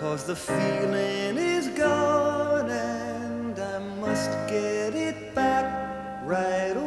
'cause the feeling is gone and I must get it back right